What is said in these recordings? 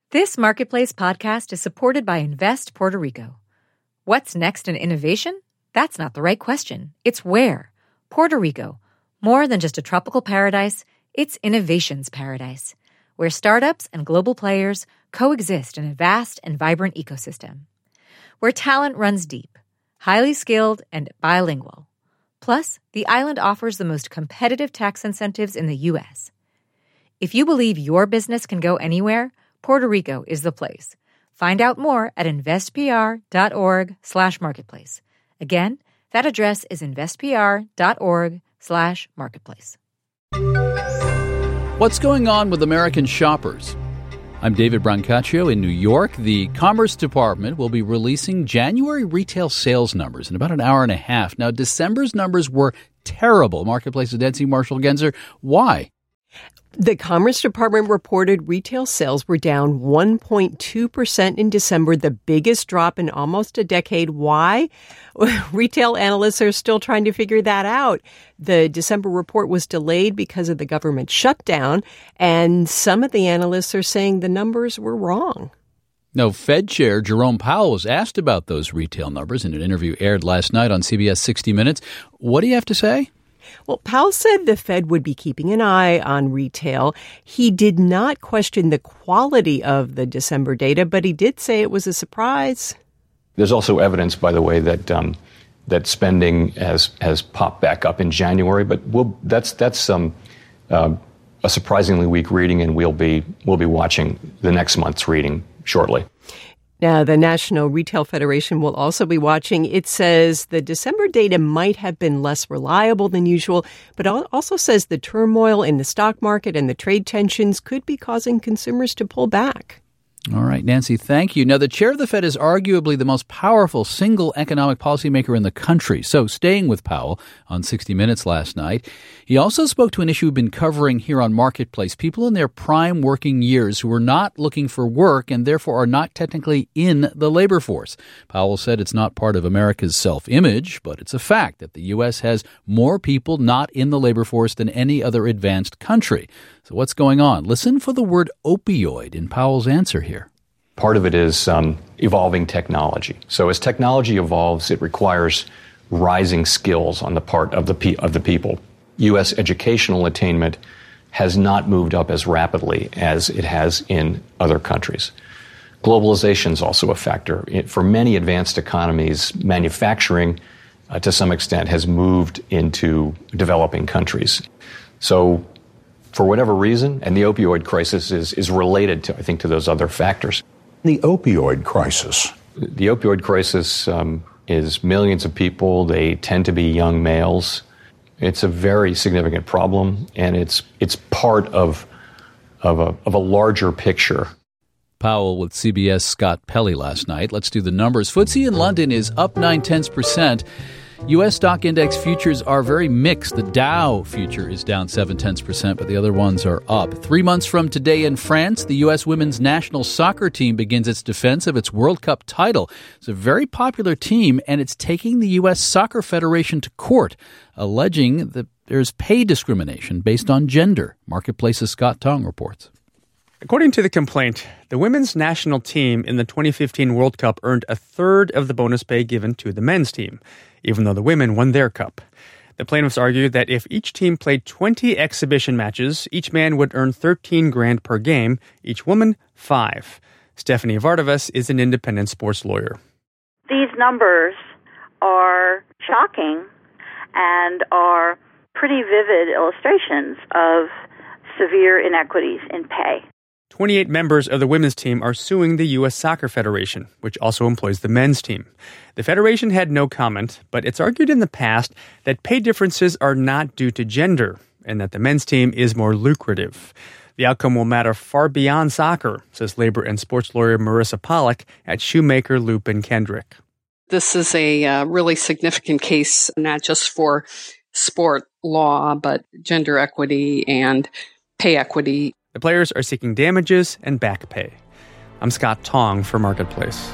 This Marketplace podcast is supported by Invest Puerto Rico. What's next in innovation? That's not the right question. It's where. Puerto Rico. More than just a tropical paradise, it's innovation's paradise, where startups and global players coexist in a vast and vibrant ecosystem. Where talent runs deep, highly skilled, and bilingual. Plus, the island offers the most competitive tax incentives in the U.S. If you believe your business can go anywhere, Puerto Rico is the place. Find out more at investpr.org/marketplace. Again, that address is investpr.org/marketplace. What's going on with American shoppers? I'm David Brancaccio in New York. The Commerce Department will be releasing January retail sales numbers in about an hour and a half. Now, December's numbers were terrible. Marketplace's Nancy Marshall-Genzer. Why? The Commerce Department reported retail sales were down 1.2% in December, the biggest drop in almost a decade. Why? Retail analysts are still trying to figure that out. The December report was delayed because of the government shutdown, and some of the analysts are saying the numbers were wrong. Now, Fed Chair Jerome Powell was asked about those retail numbers in an interview aired last night on CBS 60 Minutes. What do you have to say? Well, Powell said the Fed would be keeping an eye on retail. He did not question the quality of the December data, but he did say it was a surprise. There's also evidence, by the way, that that spending has popped back up in January, but that's a surprisingly weak reading, and we'll be watching the next month's reading shortly. Now, the National Retail Federation will also be watching. It says the December data might have been less reliable than usual, but also says the turmoil in the stock market and the trade tensions could be causing consumers to pull back. All right, Nancy, thank you. Now, the chair of the Fed is arguably the most powerful single economic policymaker in the country. So staying with Powell on 60 Minutes last night, he also spoke to an issue we've been covering here on Marketplace, people in their prime working years who are not looking for work and therefore are not technically in the labor force. Powell said it's not part of America's self-image, but it's a fact that the U.S. has more people not in the labor force than any other advanced country. So what's going on? Listen for the word opioid in Powell's answer here. Part of it is evolving technology. So as technology evolves, it requires rising skills on the part of the people. U.S. educational attainment has not moved up as rapidly as it has in other countries. Globalization is also a factor. For many advanced economies, manufacturing, to some extent, has moved into developing countries. So for whatever reason, and the opioid crisis is related to, I think, to those other factors. The opioid crisis. The opioid crisis is millions of people. They tend to be young males. It's a very significant problem, and it's part of a larger picture. Powell with CBS Scott Pelley last night. Let's do the numbers. FTSE in London is up 0.9%. U.S. stock index futures are very mixed. The Dow future is down 0.7%, but the other ones are up. 3 months from today in France, the U.S. women's national soccer team begins its defense of its World Cup title. It's a very popular team, and it's taking the U.S. Soccer Federation to court, alleging that there's pay discrimination based on gender. Marketplace's Scott Tong reports. According to the complaint, the women's national team in the 2015 World Cup earned a third of the bonus pay given to the men's team, even though the women won their cup. The plaintiffs argued that if each team played 20 exhibition matches, each man would earn $13,000 per game, each woman $5,000. Stephanie Vardavas is an independent sports lawyer. These numbers are shocking and are pretty vivid illustrations of severe inequities in pay. 28 members of the women's team are suing the U.S. Soccer Federation, which also employs the men's team. The federation had no comment, but it's argued in the past that pay differences are not due to gender and that the men's team is more lucrative. The outcome will matter far beyond soccer, says labor and sports lawyer Marissa Pollack at Shoemaker, Loop & Kendrick. This is a really significant case, not just for sport law, but gender equity and pay equity. The players are seeking damages and back pay. I'm Scott Tong for Marketplace.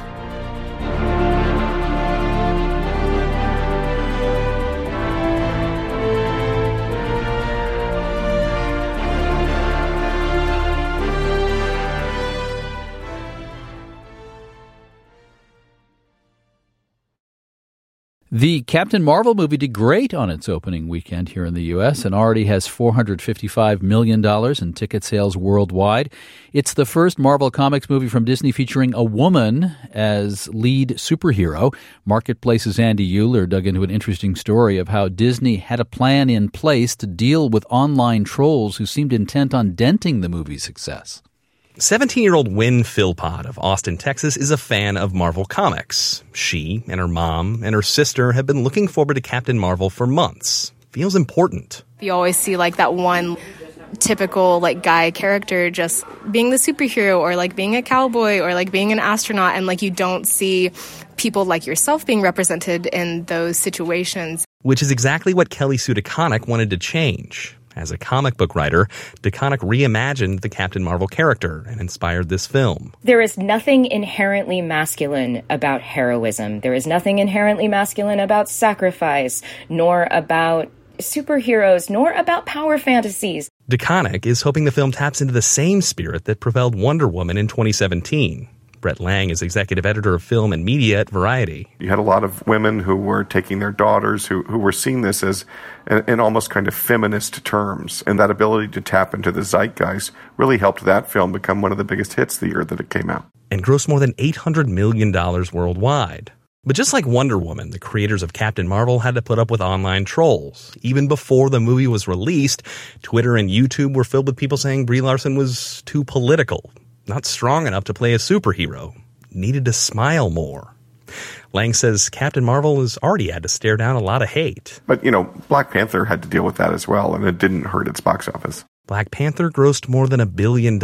The Captain Marvel movie did great on its opening weekend here in the U.S. and already has $455 million in ticket sales worldwide. It's the first Marvel Comics movie from Disney featuring a woman as lead superhero. Marketplace's Andy Euler dug into an interesting story of how Disney had a plan in place to deal with online trolls who seemed intent on denting the movie's success. 17-year-old Wynn Philpott of Austin, Texas, is a fan of Marvel Comics. She and her mom and her sister have been looking forward to Captain Marvel for months. Feels important. You always see that one typical guy character just being the superhero or being a cowboy or being an astronaut, and you don't see people like yourself being represented in those situations. Which is exactly what Kelly Sue DeConnick wanted to change. As a comic book writer, DeConnick reimagined the Captain Marvel character and inspired this film. There is nothing inherently masculine about heroism. There is nothing inherently masculine about sacrifice, nor about superheroes, nor about power fantasies. DeConnick is hoping the film taps into the same spirit that propelled Wonder Woman in 2017. Brett Lang is executive editor of film and media at Variety. You had a lot of women who were taking their daughters, who were seeing this as in almost kind of feminist terms. And that ability to tap into the zeitgeist really helped that film become one of the biggest hits the year that it came out. And grossed more than $800 million worldwide. But just like Wonder Woman, the creators of Captain Marvel had to put up with online trolls. Even before the movie was released, Twitter and YouTube were filled with people saying Brie Larson was too political. Not strong enough to play a superhero. Needed to smile more. Lang says Captain Marvel has already had to stare down a lot of hate. But, Black Panther had to deal with that as well, and it didn't hurt its box office. Black Panther grossed more than $1 billion.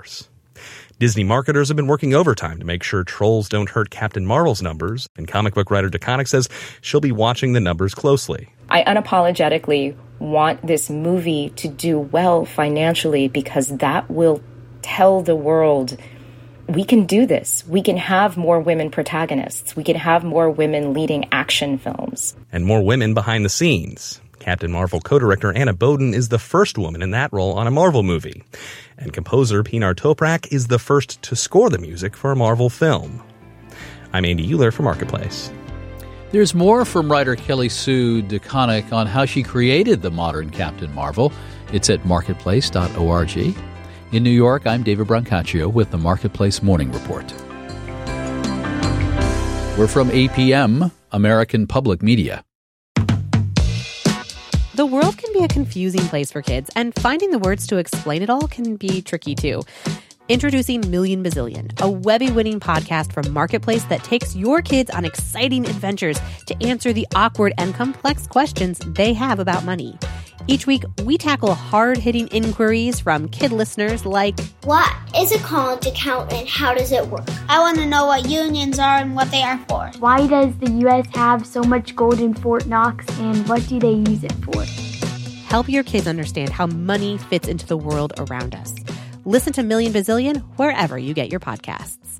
Disney marketers have been working overtime to make sure trolls don't hurt Captain Marvel's numbers, and comic book writer DeConnick says she'll be watching the numbers closely. I unapologetically want this movie to do well financially because that will tell the world we can do this. We can have more women protagonists. We can have more women leading action films. And more women behind the scenes. Captain Marvel co-director Anna Boden is the first woman in that role on a Marvel movie. And composer Pinar Toprak is the first to score the music for a Marvel film. I'm Andy Euler for Marketplace. There's more from writer Kelly Sue DeConnick on how she created the modern Captain Marvel. It's at marketplace.org. In New York, I'm David Brancaccio with the Marketplace Morning Report. We're from APM, American Public Media. The world can be a confusing place for kids, and finding the words to explain it all can be tricky too. Introducing Million Bazillion, a Webby-winning podcast from Marketplace that takes your kids on exciting adventures to answer the awkward and complex questions they have about money. Each week, we tackle hard-hitting inquiries from kid listeners like, what is a college account and how does it work? I want to know what unions are and what they are for. Why does the U.S. have so much gold in Fort Knox and what do they use it for? Help your kids understand how money fits into the world around us. Listen to Million Bazillion wherever you get your podcasts.